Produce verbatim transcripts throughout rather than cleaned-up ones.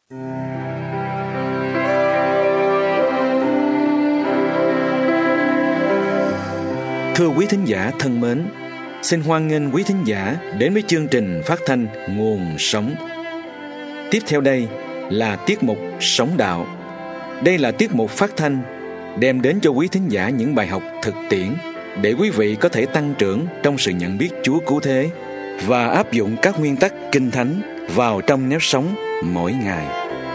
Thưa quý thính giả thân mến, xin hoan nghênh quý thính giả đến với chương trình phát thanh Nguồn Sống. Tiếp theo đây là tiết mục Sống Đạo. Đây là tiết mục phát thanh đem đến cho quý thính giả những bài học thực tiễn để quý vị có thể tăng trưởng trong sự nhận biết Chúa cứu thế và áp dụng các nguyên tắc Kinh Thánh vào trong nếp sống mỗi ngày.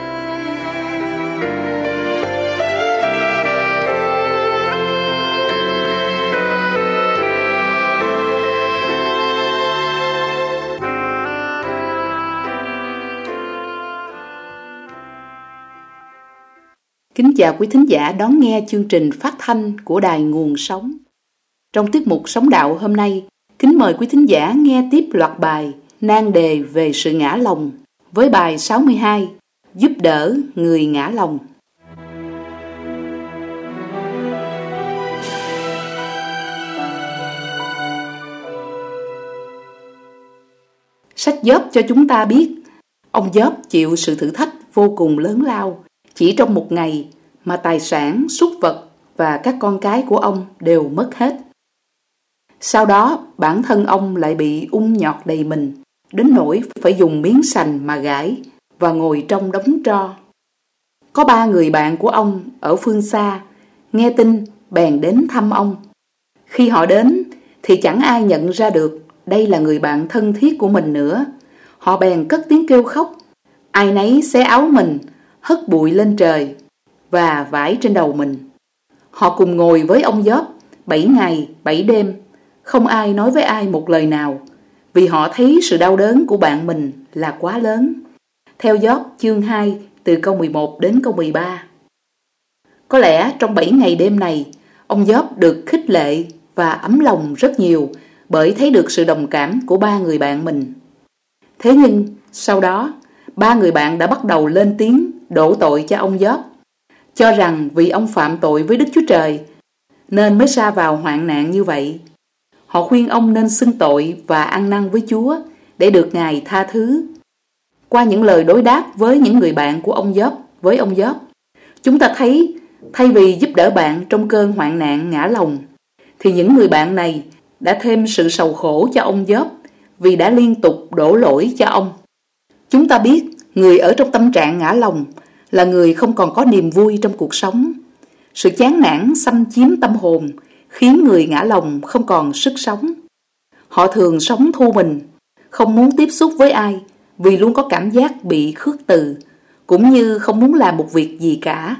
Kính chào quý thính giả đón nghe chương trình phát thanh của Đài Nguồn Sống. Trong tiết mục Sống Đạo hôm nay, kính mời quý thính giả nghe tiếp loạt bài nan đề về sự ngã lòng với bài sáu mươi hai, giúp đỡ người ngã lòng. Sách Gióp cho chúng ta biết, ông Gióp chịu sự thử thách vô cùng lớn lao. Chỉ trong một ngày mà tài sản, súc vật và các con cái của ông đều mất hết. Sau đó bản thân ông lại bị ung nhọt đầy mình, đến nỗi phải dùng miếng sành mà gãi và ngồi trong đống tro. Có ba người bạn của ông ở phương xa nghe tin bèn đến thăm ông. Khi họ đến thì chẳng ai nhận ra được đây là người bạn thân thiết của mình nữa. Họ bèn cất tiếng kêu khóc, ai nấy xé áo mình, hất bụi lên trời và vải trên đầu mình. Họ cùng ngồi với ông Gióp bảy ngày bảy đêm, không ai nói với ai một lời nào, vì họ thấy sự đau đớn của bạn mình là quá lớn. Theo Gióp chương hai từ câu mười một đến câu mười ba. Có lẽ trong bảy ngày đêm này, ông Gióp được khích lệ và ấm lòng rất nhiều bởi thấy được sự đồng cảm của ba người bạn mình. Thế nhưng sau đó, ba người bạn đã bắt đầu lên tiếng đổ tội cho ông Gióp, cho rằng vì ông phạm tội với Đức Chúa Trời nên mới sa vào hoạn nạn như vậy. Họ khuyên ông nên xưng tội và ăn năn với Chúa để được Ngài tha thứ. Qua những lời đối đáp với những người bạn của ông Gióp với ông Gióp, chúng ta thấy thay vì giúp đỡ bạn trong cơn hoạn nạn ngã lòng, thì những người bạn này đã thêm sự sầu khổ cho ông Gióp vì đã liên tục đổ lỗi cho ông. Chúng ta biết người ở trong tâm trạng ngã lòng là người không còn có niềm vui trong cuộc sống. Sự chán nản xâm chiếm tâm hồn khiến người ngã lòng không còn sức sống. Họ thường sống thu mình, không muốn tiếp xúc với ai vì luôn có cảm giác bị khước từ, cũng như không muốn làm một việc gì cả.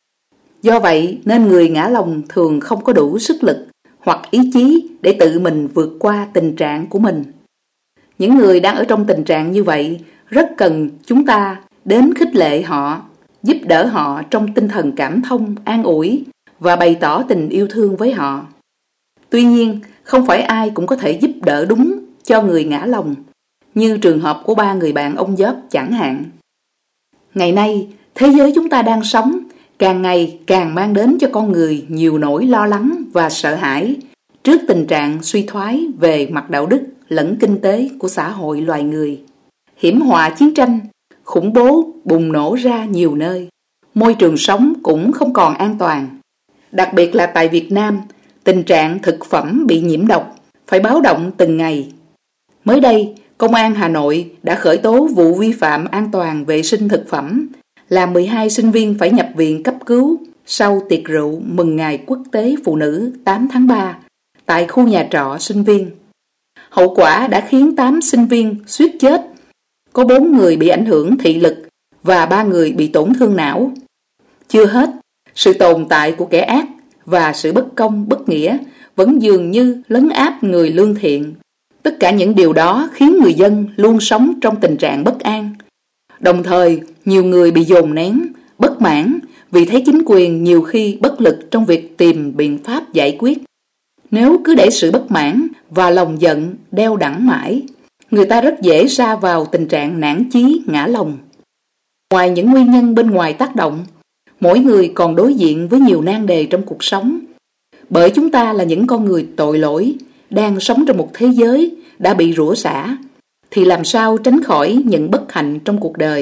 Do vậy nên người ngã lòng thường không có đủ sức lực hoặc ý chí để tự mình vượt qua tình trạng của mình. Những người đang ở trong tình trạng như vậy rất cần chúng ta đến khích lệ họ, giúp đỡ họ trong tinh thần cảm thông, an ủi và bày tỏ tình yêu thương với họ. Tuy nhiên, không phải ai cũng có thể giúp đỡ đúng cho người ngã lòng, như trường hợp của ba người bạn ông Gióp chẳng hạn. Ngày nay, thế giới chúng ta đang sống càng ngày càng mang đến cho con người nhiều nỗi lo lắng và sợ hãi trước tình trạng suy thoái về mặt đạo đức lẫn kinh tế của xã hội loài người. Hiểm họa chiến tranh, khủng bố bùng nổ ra nhiều nơi. Môi trường sống cũng không còn an toàn. Đặc biệt là tại Việt Nam, tình trạng thực phẩm bị nhiễm độc phải báo động từng ngày. Mới đây, Công an Hà Nội đã khởi tố vụ vi phạm an toàn vệ sinh thực phẩm, làm mười hai sinh viên phải nhập viện cấp cứu sau tiệc rượu mừng Ngày Quốc tế Phụ nữ tám tháng ba tại khu nhà trọ sinh viên. Hậu quả đã khiến tám sinh viên suýt chết. Có bốn người bị ảnh hưởng thị lực và ba người bị tổn thương não. Chưa hết, sự tồn tại của kẻ ác và sự bất công, bất nghĩa vẫn dường như lấn áp người lương thiện. Tất cả những điều đó khiến người dân luôn sống trong tình trạng bất an. Đồng thời, nhiều người bị dồn nén, bất mãn vì thấy chính quyền nhiều khi bất lực trong việc tìm biện pháp giải quyết. Nếu cứ để sự bất mãn và lòng giận đeo đẳng mãi, người ta rất dễ sa vào tình trạng nản chí, ngã lòng. Ngoài những nguyên nhân bên ngoài tác động, mỗi người còn đối diện với nhiều nan đề trong cuộc sống. Bởi chúng ta là những con người tội lỗi, đang sống trong một thế giới đã bị rủa xả, thì làm sao tránh khỏi những bất hạnh trong cuộc đời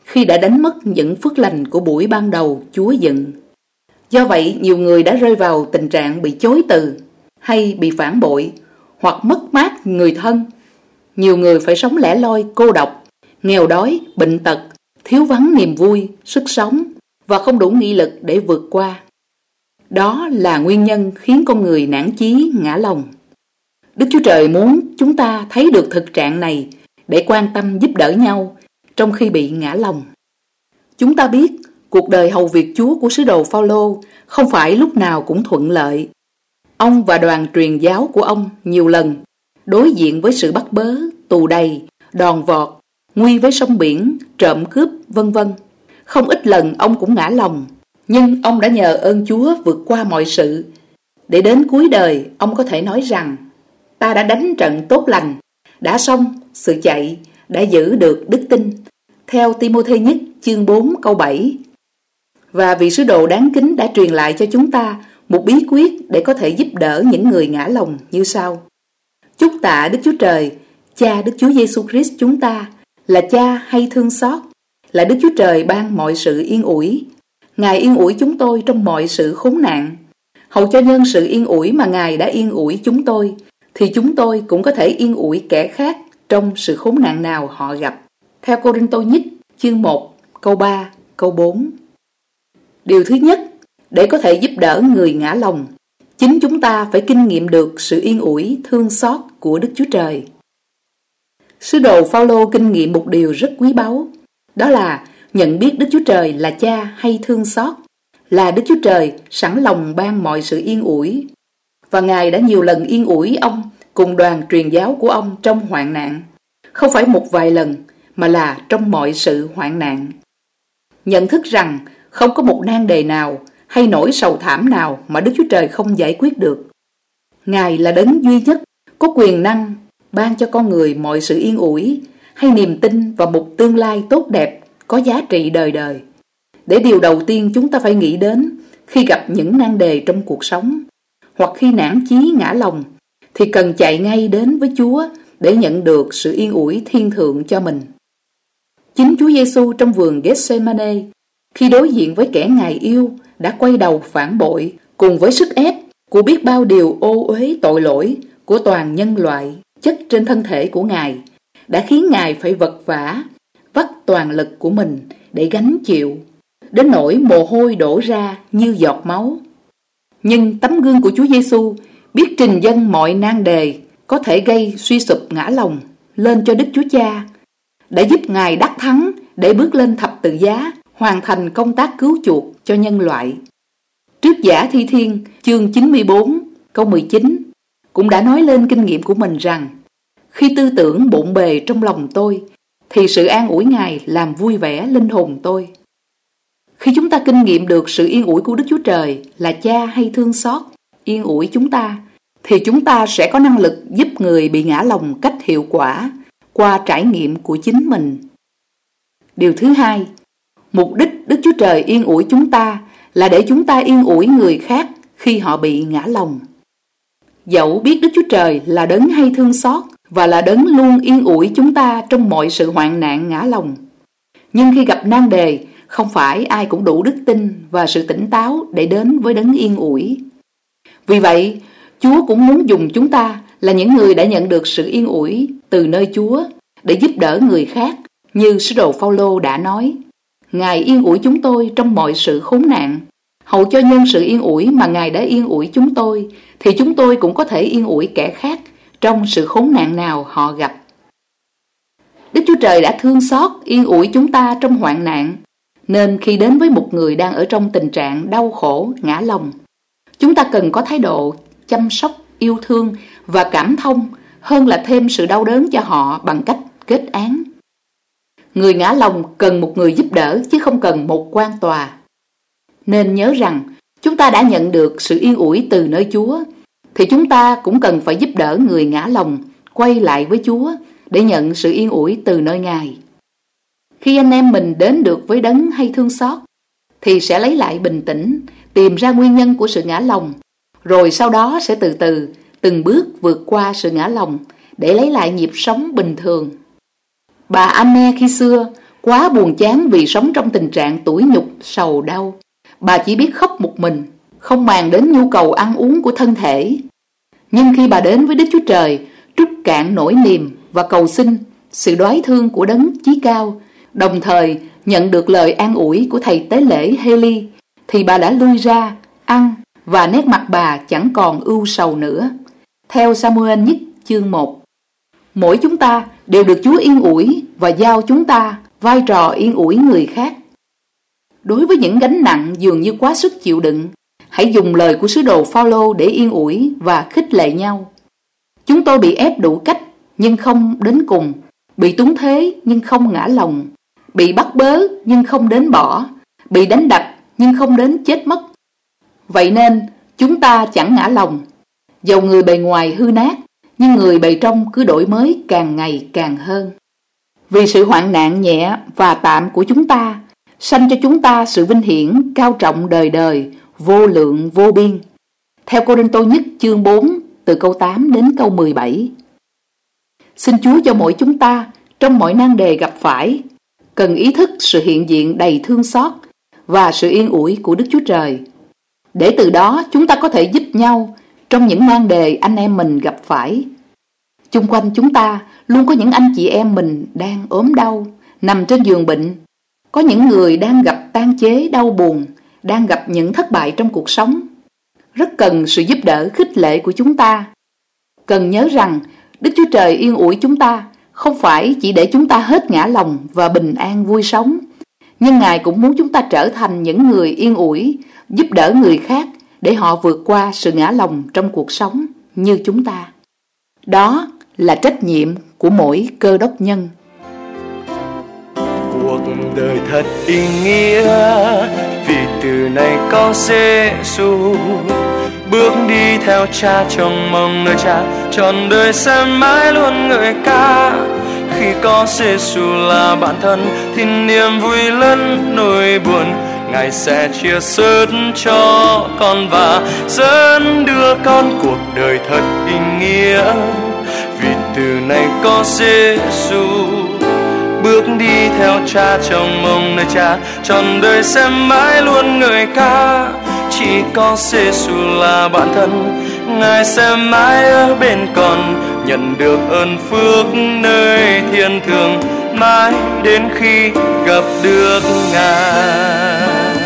khi đã đánh mất những phước lành của buổi ban đầu Chúa dựng. Do vậy, nhiều người đã rơi vào tình trạng bị chối từ hay bị phản bội hoặc mất mát người thân. Nhiều người phải sống lẻ loi, cô độc, nghèo đói, bệnh tật, thiếu vắng niềm vui, sức sống và không đủ nghị lực để vượt qua. Đó là nguyên nhân khiến con người nản chí, ngã lòng. Đức Chúa Trời muốn chúng ta thấy được thực trạng này để quan tâm giúp đỡ nhau trong khi bị ngã lòng. Chúng ta biết cuộc đời hầu việc Chúa của sứ đồ Phao-lô không phải lúc nào cũng thuận lợi. Ông và đoàn truyền giáo của ông nhiều lần đối diện với sự bắt bớ, tù đầy, đòn vọt, nguy với sông biển, trộm cướp, vân vân. Không ít lần ông cũng ngã lòng, nhưng ông đã nhờ ơn Chúa vượt qua mọi sự, để đến cuối đời ông có thể nói rằng: ta đã đánh trận tốt lành, đã xong sự chạy, đã giữ được đức tin, theo Ti-mô-thê nhất chương bốn câu bảy. Và vị sứ đồ đáng kính đã truyền lại cho chúng ta một bí quyết để có thể giúp đỡ những người ngã lòng như sau: chúc tạ Đức Chúa Trời, Cha Đức Chúa Giêsu Christ chúng ta, là Cha hay thương xót, là Đức Chúa Trời ban mọi sự yên ủi. Ngài yên ủi chúng tôi trong mọi sự khốn nạn. Hầu cho nhân sự yên ủi mà Ngài đã yên ủi chúng tôi, thì chúng tôi cũng có thể yên ủi kẻ khác trong sự khốn nạn nào họ gặp. Theo Cô-rinh-tô nhất chương một câu ba, câu bốn. Điều thứ nhất, để có thể giúp đỡ người ngã lòng, chính chúng ta phải kinh nghiệm được sự yên ủi, thương xót của Đức Chúa Trời. Sứ đồ Phao-lô kinh nghiệm một điều rất quý báu, đó là nhận biết Đức Chúa Trời là Cha hay thương xót, là Đức Chúa Trời sẵn lòng ban mọi sự yên ủi. Và Ngài đã nhiều lần yên ủi ông cùng đoàn truyền giáo của ông trong hoạn nạn, không phải một vài lần, mà là trong mọi sự hoạn nạn. Nhận thức rằng không có một nan đề nào hay nỗi sầu thảm nào mà Đức Chúa Trời không giải quyết được. Ngài là đấng duy nhất có quyền năng ban cho con người mọi sự yên ủi hay niềm tin vào một tương lai tốt đẹp có giá trị đời đời. Để điều đầu tiên chúng ta phải nghĩ đến khi gặp những nan đề trong cuộc sống, hoặc khi nản chí ngã lòng, thì cần chạy ngay đến với Chúa để nhận được sự yên ủi thiên thượng cho mình. Chính Chúa Giêsu trong vườn Gethsemane, khi đối diện với kẻ Ngài yêu, đã quay đầu phản bội cùng với sức ép của biết bao điều ô uế tội lỗi của toàn nhân loại chất trên thân thể của Ngài, đã khiến Ngài phải vật vã, vắt toàn lực của mình để gánh chịu, đến nỗi mồ hôi đổ ra như giọt máu. Nhưng tấm gương của Chúa Giêsu biết trình dâng mọi nan đề có thể gây suy sụp ngã lòng lên cho Đức Chúa Cha, đã giúp Ngài đắc thắng để bước lên thập tự giá, hoàn thành công tác cứu chuộc cho nhân loại. Trước Giả Thi Thiên chương chín mươi bốn câu mười chín cũng đã nói lên kinh nghiệm của mình rằng: khi tư tưởng bộn bề trong lòng tôi, thì sự an ủi Ngài làm vui vẻ linh hồn tôi. Khi chúng ta kinh nghiệm được sự yên ủi của Đức Chúa Trời là Cha hay thương xót, yên ủi chúng ta, thì chúng ta sẽ có năng lực giúp người bị ngã lòng cách hiệu quả qua trải nghiệm của chính mình. Điều thứ hai, mục đích Đức Chúa Trời yên ủi chúng ta là để chúng ta yên ủi người khác khi họ bị ngã lòng. Dẫu biết Đức Chúa Trời là đấng hay thương xót và là đấng luôn yên ủi chúng ta trong mọi sự hoạn nạn ngã lòng, nhưng khi gặp nan đề, không phải ai cũng đủ đức tin và sự tỉnh táo để đến với đấng yên ủi. Vì vậy, Chúa cũng muốn dùng chúng ta là những người đã nhận được sự yên ủi từ nơi Chúa để giúp đỡ người khác, như sứ đồ Phao-lô đã nói: Ngài yên ủi chúng tôi trong mọi sự khốn nạn. Hầu cho nhân sự yên ủi mà Ngài đã yên ủi chúng tôi, thì chúng tôi cũng có thể yên ủi kẻ khác trong sự khốn nạn nào họ gặp. Đức Chúa Trời đã thương xót yên ủi chúng ta trong hoạn nạn, nên khi đến với một người đang ở trong tình trạng đau khổ, ngã lòng, chúng ta cần có thái độ chăm sóc, yêu thương và cảm thông hơn là thêm sự đau đớn cho họ bằng cách kết án. Người ngã lòng cần một người giúp đỡ chứ không cần một quan tòa. Nên nhớ rằng chúng ta đã nhận được sự yên ủi từ nơi Chúa, thì chúng ta cũng cần phải giúp đỡ người ngã lòng quay lại với Chúa để nhận sự yên ủi từ nơi Ngài. Khi anh em mình đến được với đấng hay thương xót, thì sẽ lấy lại bình tĩnh, tìm ra nguyên nhân của sự ngã lòng, rồi sau đó sẽ từ từ, từng bước vượt qua sự ngã lòng để lấy lại nhịp sống bình thường. Bà Anne khi xưa, quá buồn chán vì sống trong tình trạng tủi nhục, sầu đau. Bà chỉ biết khóc một mình, không màng đến nhu cầu ăn uống của thân thể. Nhưng khi bà đến với Đức Chúa Trời, trút cạn nỗi niềm và cầu xin sự đoái thương của Đấng Chí Cao, đồng thời nhận được lời an ủi của thầy tế lễ Heli, thì bà đã lui ra, ăn, và nét mặt bà chẳng còn ưu sầu nữa. Theo Sa-mu-ên nhất chương một. Mỗi chúng ta đều được Chúa yên ủi và giao chúng ta vai trò yên ủi người khác. Đối với những gánh nặng dường như quá sức chịu đựng, hãy dùng lời của sứ đồ Phao-lô để yên ủi và khích lệ nhau. Chúng tôi bị ép đủ cách nhưng không đến cùng, bị túng thế nhưng không ngã lòng, bị bắt bớ nhưng không đến bỏ, bị đánh đập nhưng không đến chết mất. Vậy nên chúng ta chẳng ngã lòng. Dầu người bề ngoài hư nát, nhưng người bề trong cứ đổi mới càng ngày càng hơn. Vì sự hoạn nạn nhẹ và tạm của chúng ta, sanh cho chúng ta sự vinh hiển cao trọng đời đời, vô lượng vô biên. Theo Cô-rinh-tô nhất chương bốn, từ câu tám đến câu mười bảy. Xin Chúa cho mỗi chúng ta, trong mọi nan đề gặp phải, cần ý thức sự hiện diện đầy thương xót và sự yên ủi của Đức Chúa Trời, để từ đó chúng ta có thể giúp nhau trong những nan đề anh em mình gặp phải. Chung quanh chúng ta luôn có những anh chị em mình đang ốm đau, nằm trên giường bệnh. Có những người đang gặp tang chế đau buồn, đang gặp những thất bại trong cuộc sống. Rất cần sự giúp đỡ khích lệ của chúng ta. Cần nhớ rằng Đức Chúa Trời yên ủi chúng ta không phải chỉ để chúng ta hết ngã lòng và bình an vui sống, nhưng Ngài cũng muốn chúng ta trở thành những người yên ủi, giúp đỡ người khác để họ vượt qua sự ngã lòng trong cuộc sống như chúng ta. Đó là trách nhiệm của mỗi cơ đốc nhân. Cuộc đời thật ý nghĩa vì từ này có Giê-xu, bước đi theo Cha trong mong nơi Cha, trọn đời sẽ mãi luôn ngợi ca. Khi có Giê-xu là bạn thân thì niềm vui lẫn nỗi buồn Ngài sẽ chia sớt cho con và dẫn đưa con cuộc đời thật ý nghĩa. Vì từ này có Giê-xu, bước đi theo Cha trong mong nơi Cha, trọn đời sẽ mãi luôn ngợi ca. Chỉ có Giê-xu là bạn thân, Ngài sẽ mãi ở bên con, nhận được ơn phước nơi thiên thường mãi đến khi gặp được Ngài.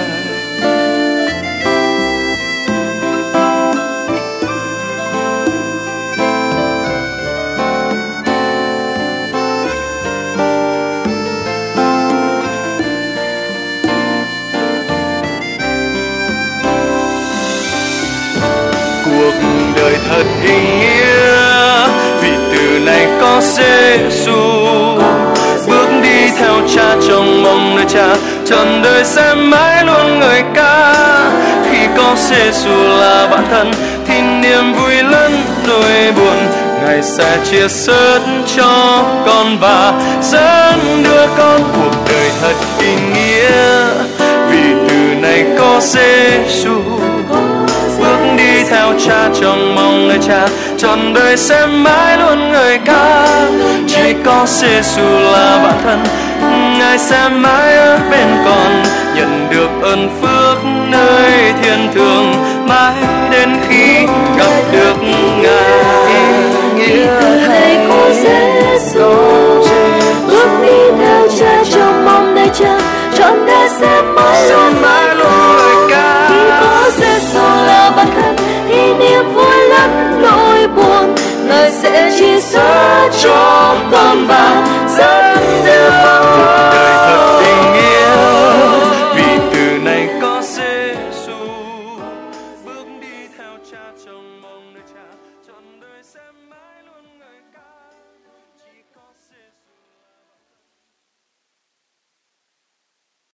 Đời thật ý nghĩa vì từ này có Giê-xu, bước đi theo Cha trong mong nơi Cha, trọn đời sẽ mãi luôn ngợi ca. Khi có Giê-xu là bạn thân thì niềm vui lẫn nỗi buồn Ngài sẽ chia sớt cho con và dẫn đưa con cuộc đời thật ý nghĩa. Vì từ này có Giê-xu, bước đi theo Cha trong mong nơi Cha, trọn đời sẽ mãi luôn ngợi ca. Chỉ có Giê-xu là bạn thân, Ngài sẽ mãi ở bên con, nhận được ơn phước nơi thiên thường mãi đến khi gặp được Ngài. Nghĩa thầy có Giê-xu, bước đi theo Cha trong mong nơi Cha, trọn đời sẽ mãi luôn ngợi ca. Khi có Giê-xu là bạn thân thì niềm vui lẫn nỗi buồn Ngài sẽ chia sẻ cho con và dẫn